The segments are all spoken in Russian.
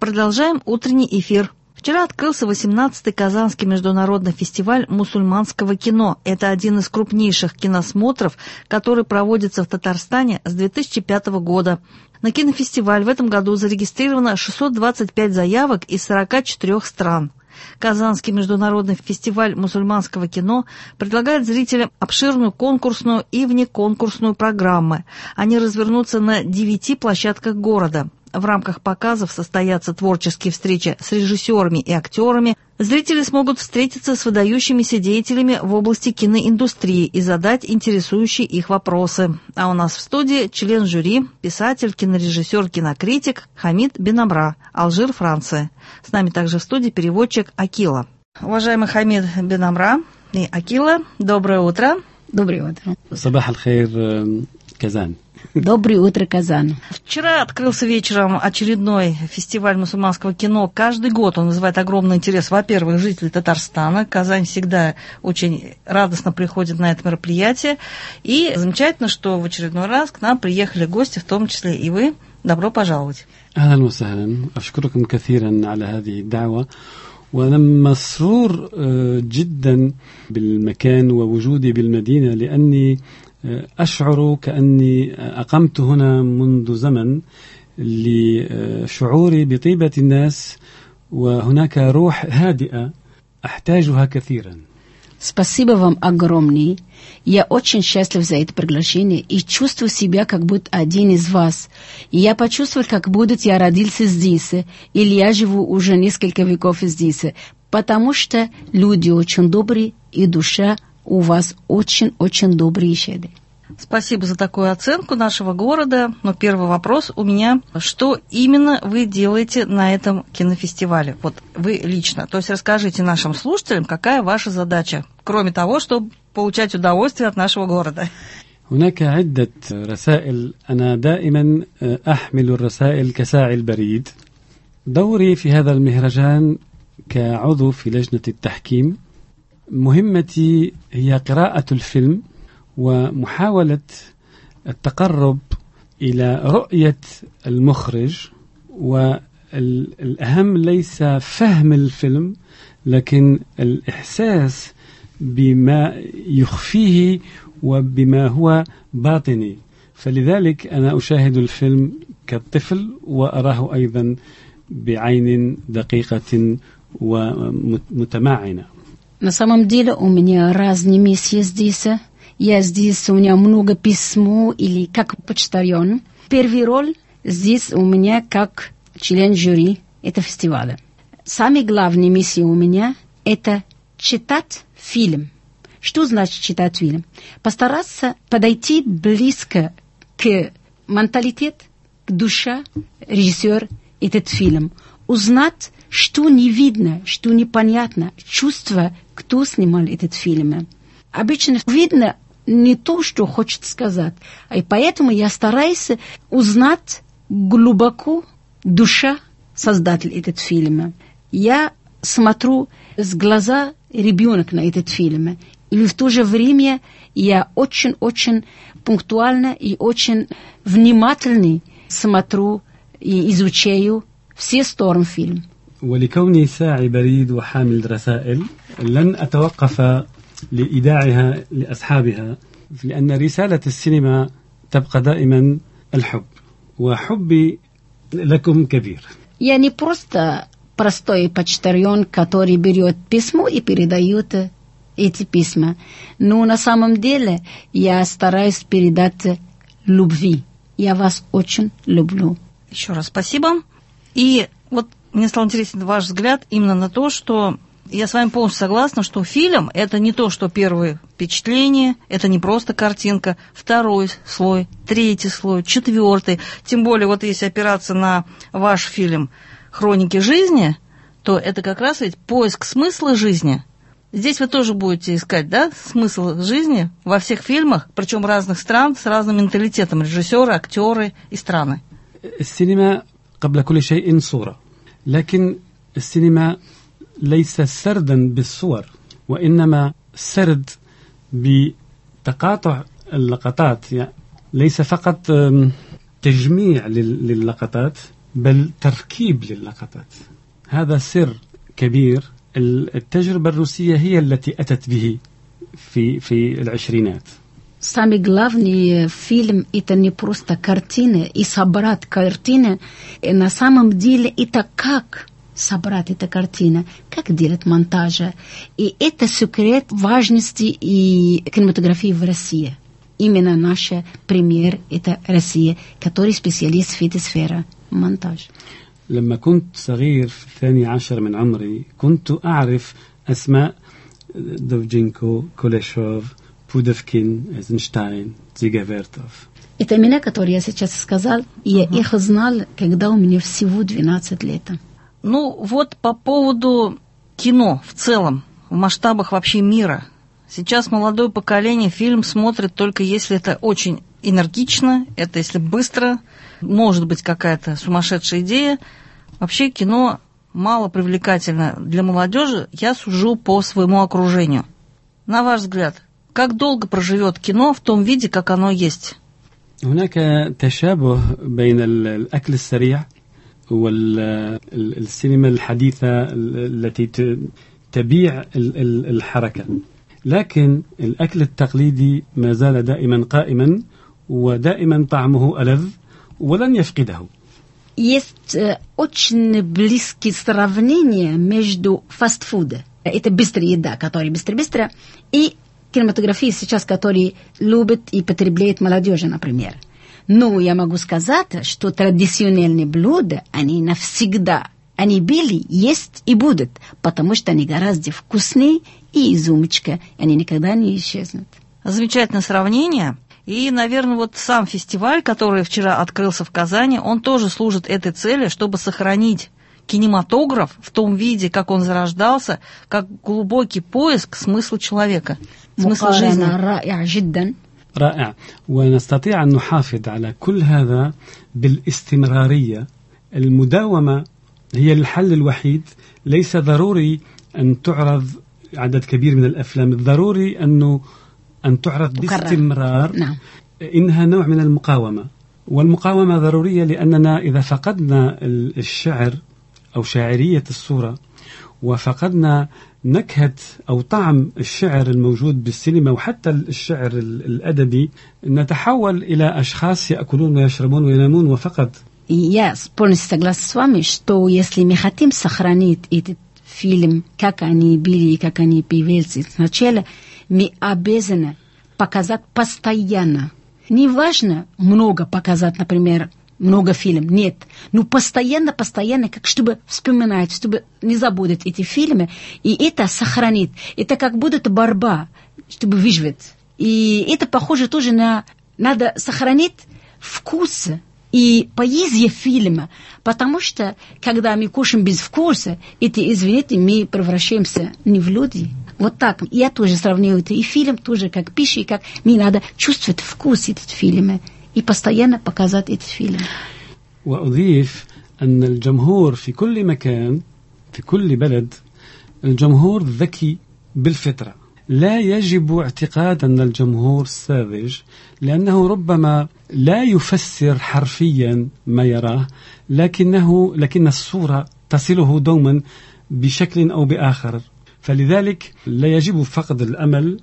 Продолжаем утренний эфир. Вчера открылся 18-й Казанский международный фестиваль мусульманского кино. Это один из крупнейших киносмотров, который проводится в Татарстане с 2005 года. На кинофестиваль в этом году зарегистрировано 625 заявок из 44 стран. Казанский международный фестиваль мусульманского кино предлагает зрителям обширную конкурсную и внеконкурсную программы. Они развернутся на 9 площадках города. В рамках показов состоятся творческие встречи с режиссерами и актерами. Зрители смогут встретиться с выдающимися деятелями в области киноиндустрии и задать интересующие их вопросы. А у нас в студии член жюри, писатель, кинорежиссер, кинокритик Хамид Бенамра, Алжир, Франция. С нами также в студии переводчик Акила. Уважаемый Хамид Бенамра и Акила, доброе утро. Доброе утро. Сабах аль-хайр, Казань. Доброе утро, Казань. Вчера открылся вечером очередной фестиваль мусульманского кино. Каждый год он вызывает огромный интерес, во-первых, жителей Татарстана. Казань всегда очень радостно приходит на это мероприятие. И замечательно, что в очередной раз к нам приехали гости, в том числе и вы. Добро пожаловать. أهلا وسهلا. أشكركم كثيرا على هذه الدعوة. وأنا مسرور جدا بالمكان ووجودي بالمدينة لأني أشعر كأني أقمت هنا منذ زمن لشعوري بطيبة الناس وهناك روح هادئة أحتاجها كثيرا. Спасибо вам огромное. Я очень счастлив за это приглашение и чувствую себя, как будто один из вас. И я почувствовал, как будто я родился здесь, или я живу уже несколько веков здесь, потому что люди очень добрые, и душа у вас очень-очень добрые и щедрые. Спасибо за такую оценку нашего города. Но первый вопрос у меня. Что именно вы делаете на этом кинофестивале? Вот вы лично. То есть расскажите нашим слушателям, какая ваша задача, кроме того, чтобы получать удовольствие от нашего города. هناك عدة رسائل. أنا دائما أحمل الرسائل كساعي البريد. دوري في هذا المهرجان كعضو في لجنة التحكيم. مهمتي هي قراءة الفيلم ومحاولة التقرب إلى رؤية المخرج، والأهم ليس فهم الفيلم لكن الإحساس بما يخفيه وبما هو باطني. فلذلك أنا أشاهد الفيلم كطفل وأراه أيضا بعين دقيقة ومتمعنة. На самом деле у меня разные миссии здесь. Я здесь, у меня много письмо или как почтальон. Первый роль здесь у меня как член жюри этого фестиваля. Самая главная миссия у меня – это читать фильм. Что значит читать фильм? Постараться подойти близко к менталитету, к душе режиссера этого фильма. Узнать, что не видно, что непонятно, чувства, кто снимал этот фильм. Обычно видно не то, что хочет сказать, и поэтому я стараюсь узнать глубоко душа создателя этого фильма. Я смотрю с глаза ребенка на этот фильм, и в то же время я очень-очень пунктуально и очень внимательно смотрю и изучаю все стороны фильма. ولكوني ساعي بريد وحامل رسائل لن أتوقف لإيداعها لأصحابها، لأن رسالة السينما تبقى دائما الحب، وحبي لكم كبير. Я не просто простой почтальон, который берет письмо и передает эти письма, но на самом деле я стараюсь передать любви. Я вас очень люблю. Еще раз спасибо. И вот мне стал интересен ваш взгляд именно на то, что я с вами полностью согласна, что фильм – это не то, что первое впечатление, это не просто картинка, второй слой, третий слой, четвертый. Тем более, вот если опираться на ваш фильм «Хроники жизни», то это как раз ведь поиск смысла жизни. Здесь вы тоже будете искать, да, смысл жизни во всех фильмах, причем разных стран, с разным менталитетом, режиссеры, актеры и страны. السينما قبل كل شيء صورة، لكن السينما ليس سردا بالصور، وإنما سرد بتقاطع اللقطات. يعني ليس فقط تجميع للقطات، بل تركيب للقطات. هذا سر كبير التجربة الروسية هي التي أتت به في العشرينات. Самый главный фильм — это не просто картина и собрать картины. На самом деле это как собрать эту картину, как делать монтаж. И это секрет важности и кинематографии в России. Именно наш пример — это Россия, который специалист в этой сфере монтаж. لما كنت صغير في 12 من عمري كنت أعرف أسماء دوفجينكو، كوليشوف، Пудовкин, Эйзенштейн, Дзигавертов. Это имена, которые я сейчас сказал, я их знал, когда у меня всего 12 лет. Ну, вот по поводу кино в целом, в масштабах вообще мира. Сейчас молодое поколение фильм смотрит только если это очень энергично, это если быстро, может быть какая-то сумасшедшая идея. Вообще кино мало привлекательно для молодежи, я сужу по своему окружению. На ваш взгляд, как долго проживет кино в том виде, как оно есть? هناك تشابه بين الأكل السريع والسينما الحديثة التي تبيع الحركة، لكن الأكل التقليدي ما زال دائما قائما ودائما طعمه ألذ ولن يفقده. Есть очень близкие сравнения между фастфудом, это быстрая еда, которая быстро-быстро, и кинематографии сейчас, которые любят и потребляют молодежь, например. Но я могу сказать, что традиционные блюда, они навсегда, они были, есть и будут, потому что они гораздо вкуснее и изюмочка, они никогда не исчезнут. Замечательное сравнение. И, наверное, вот сам фестиваль, который вчера открылся в Казани, он тоже служит этой цели, чтобы сохранить кинематограф в том виде, как он зарождался, как глубокий поиск смысла человека, смысла жизни. رائع جدا. رائع. ونستطيع أن نحافظ على كل هذا بالاستمرارية. المداومة هي الحل الوحيد. ليس ضروري أن تعرض عدد كبير من الأفلام، الضروري أن تعرض باستمرار. نعم. إنها نوع من المقاومة، والمقاومة ضرورية لأننا إذا فقدنا الشعر أو شاعرية الصورة وفقدنا نكهة أو طعم الشعر الموجود بالسينما وحتى الشعر الأدبي نتحول إلى أشخاص يأكلون ويشربون وينامون وفقط. Я полностью согласна с вами, что если мы хотим сохранить этот фильм, как они были и как они появились сначала, мы обязаны показать постоянно. Не важно много показать, например, много фильмов, нет. Но постоянно, как чтобы вспоминать, чтобы не забудет эти фильмы, и это сохранит. Это как будет борьба, чтобы выжить. И это похоже тоже на... Надо сохранить вкус и поэзия фильма, потому что, когда мы кушаем без вкуса, это, извините, мы превращаемся не в люди. Вот так. Я тоже сравниваю это и фильм, тоже как пища, и как мне надо чувствовать вкус этого фильма и постоянно показать этот фильм. وأضيف أن الجمهور في كل مكان في كل بلد الجمهور ذكي بالفطرة. لا يجب اعتقاد أن الجمهور ساذج، لأنه ربما لا يفسر حرفيا ما يراه، لكن الصورة تصله دوما بشكل أو بآخر. فلذلك لا يجب فقد الأمل،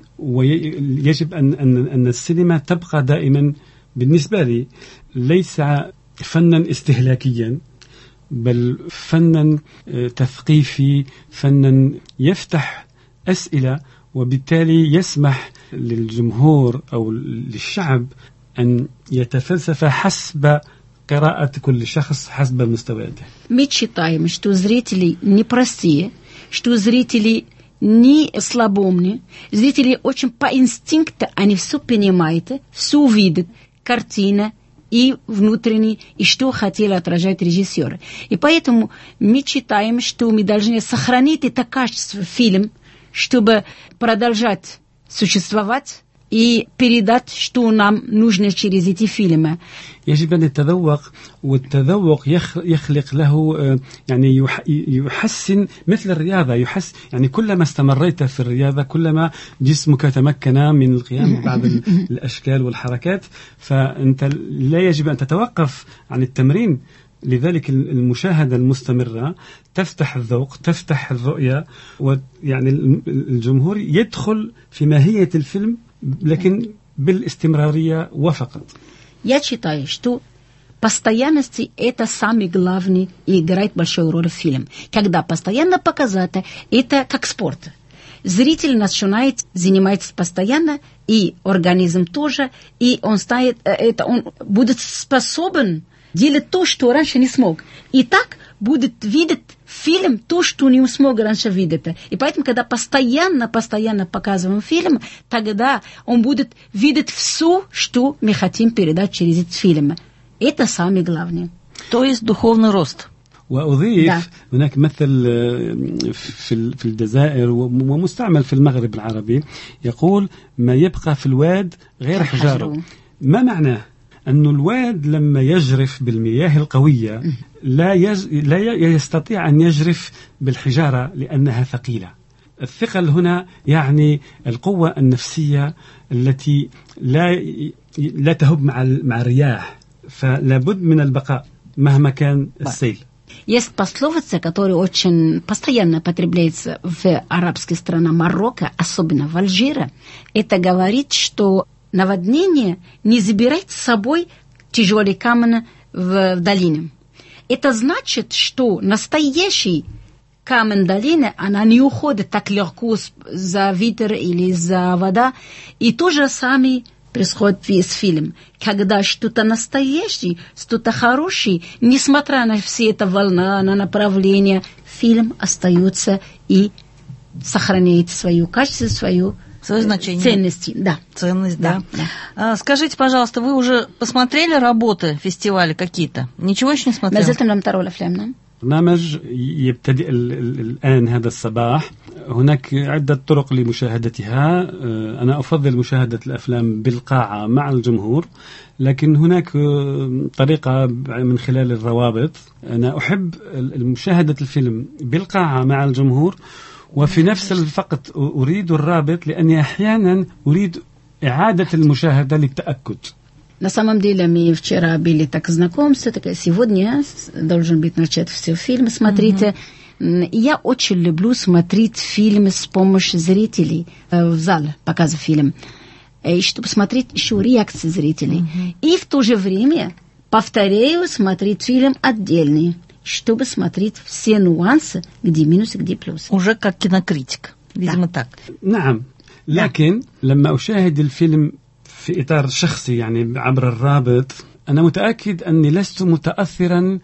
ويجب أن السينما تبقى دائما بالنسبة لي ليس فنا استهلاكيا بل فنا تثقيفي، فنا يفتح أسئلة وبالتالي يسمح للجمهور أو للشعب أن يتفلسف حسب قراءة كل شخص حسب مستوياته. Мы считаем, что зрители непростые, что зрители не слабоумные, зрители очень по инстинкту, они все понимают, все видят, картина и внутренне, и что хотели отражать режиссеры. И поэтому мы считаем, что мы должны сохранить это качество фильма, чтобы продолжать существовать и передать, что нам нужно через эти фильмы. يجب أن يتذوق، والتذوق يخلق له يعني يحسن مثل الرياضة. يعني كلما استمريت في الرياضة كلما جسمك تمكن من القيام ببعض الأشكال والحركات، فأنت لا يجب أن تتوقف عن التمرين لذلك المشاهدة المستمرة تفتح الذوق، تفتح الرؤية، ويعني الجمهور يدخل في ماهية الفيلم لكن بالاستمرارية وفقط. Я считаю, что постоянность – это самый главный и играет большую роль в фильме. Когда постоянно показано, это как спорт. Зритель начинает заниматься постоянно, и организм тоже, и он будет способен делать то, что раньше не смог. И так будет видеть фильм то, что не смог раньше видеть. И поэтому, когда постоянно показываем фильм, тогда он будет видеть все, что мы хотим передать через этот фильм. Это самое главное. То есть духовный рост. وأضيف هناك مثل في الجزائر ومستعمل في المغرب العربي يقول ما يبقى في الواد غير حجاره. ما معناه؟ أن الواد لما يجرف بالمياه القوية لا يستطيع أن يجرف بالحجارة لأنها ثقيلة. الثقل هنا يعني القوة النفسية التي لا تهب مع الرياح، فلا بد من البقاء مهما كان السيل. Есть пословица, которая очень постоянно потребляется в арабских странах Марокко, особенно в Алжире. Это говорит, что наводнение не забирает с собой тяжелый камень в долине. Это значит, что настоящий камень долины, она не уходит так легко за ветер или за вода. И то же самое происходит весь фильм. Когда что-то настоящее, что-то хорошее, несмотря на все это волна, на направление, фильм остается и сохраняет свое качество, свое значение. Ценности. Да. Ценность, да. Скажите, пожалуйста, вы уже посмотрели работы фестиваля какие-то? Ничего еще не смотрели? برنامج يبتدئ الآن هذا الصباح. هناك عدة طرق لمشاهدتها. أنا أفضل مشاهدة الأفلام بالقاعة مع الجمهور، لكن هناك طريقة من خلال الروابط. أنا أحب مشاهدة الفيلم بالقاعة مع الجمهور، وفي نفس الوقت أريد الرابط لأني أحيانا أريد إعادة المشاهدة للتأكد. На самом деле, мы вчера были так знакомы, так сегодня должен быть начат все фильм. Смотрите, я очень люблю смотреть фильмы с помощью зрителей в зале, показывать фильм, чтобы смотреть еще реакции зрителей. И в то же время повторяю смотреть фильм отдельный, чтобы смотреть все нюансы, где минусы, где плюсы. Уже как кинокритик, видимо, так. نعم، لكن لما أشاهد الفيلم في إطار شخصي يعني عبر الرابط، أنا متأكد أني لست متأثرا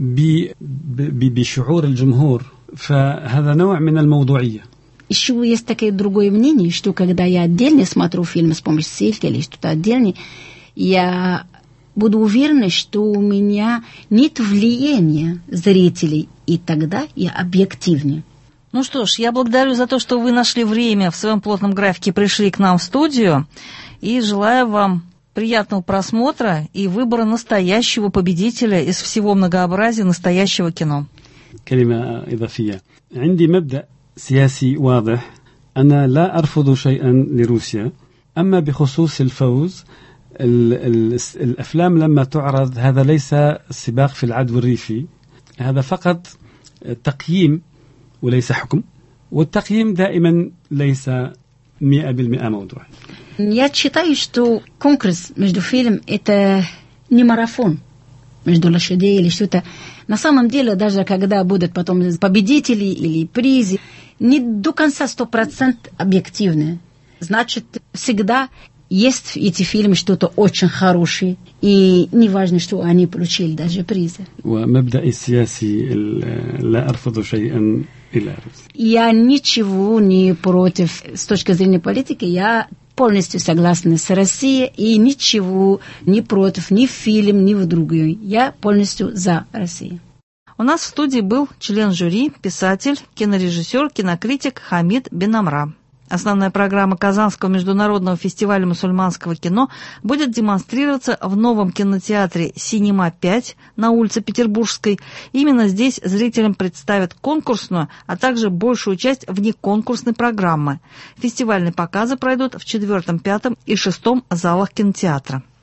بشعور الجمهور، فهذا نوع من الموضوعية. Еще есть такое другое мнение, что когда я отдельно смотрю фильм с помощью ссылки или что-то отдельное, я буду уверена, что у меня нет влияния зрителей, и тогда я объективнее. Ну что ж, я благодарю за то, что вы нашли время в своем плотном графике, пришли к нам в студию. И желаю вам приятного просмотра и выбора настоящего победителя из всего многообразия настоящего кино. كلمة إضافية. عندي مبدأ سياسي واضح. أنا لا أرفض شيئا لروسيا. أما بخصوص الفوز، الأفلام لما تعرض هذا ليس سباق في العدو الريفي، هذا فقط تقييم وليس حكم، والتقييم دائما ليس 100% موضوعي. Я считаю, что конкурс между фильмом – это не марафон между лошадей или что-то. На самом деле, даже когда будут потом победители или призы, не до конца 100% объективны. Значит, всегда есть в эти фильмы что-то очень хорошее, и не важно, что они получили даже призы. ومبدأ السياسي لا أرفض شيئا إلا روسيا. Я ничего не против с точки зрения политики, я полностью согласна с Россией и ничего не против ни в фильм, ни в другой. Я полностью за Россию. У нас в студии был член жюри, писатель, кинорежиссер, кинокритик Хамид Бенамра. Основная программа Казанского международного фестиваля мусульманского кино будет демонстрироваться в новом кинотеатре «Синема-5» на улице Петербургской. Именно здесь зрителям представят конкурсную, а также большую часть внеконкурсной программы. Фестивальные показы пройдут в 4., 5. и 6 залах кинотеатра.